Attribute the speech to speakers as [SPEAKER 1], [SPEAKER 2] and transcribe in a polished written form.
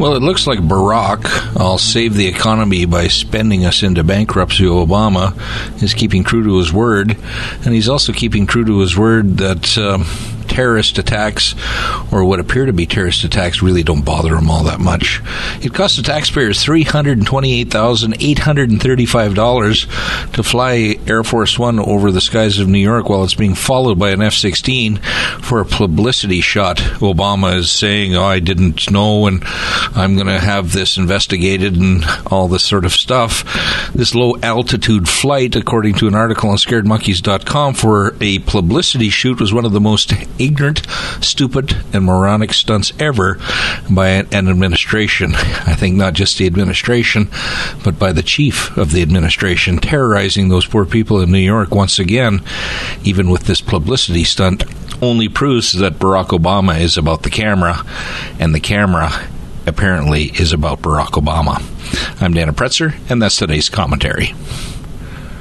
[SPEAKER 1] Well, it looks like Barack, I'll save the economy by spending us into bankruptcy. Obama is keeping true to his word, and he's also keeping true to his word that terrorist attacks, or what appear to be terrorist attacks, really don't bother him all that much. It cost the taxpayers $328,835 to fly Air Force One over the skies of New York while it's being followed by an F-16 for a publicity shot. Obama is saying, I didn't know, and I'm going to have this investigated and all this sort of stuff. This low-altitude flight, according to an article on scaredmonkeys.com, for a publicity shoot was one of the most ignorant, stupid, and moronic stunts ever by an administration. I think not just the administration, but by the chief of the administration, terrorizing those poor people in New York once again, even with this publicity stunt, only proves that Barack Obama is about the camera, and the camera apparently is about Barack Obama. I'm Dana Pretzer, and that's today's commentary.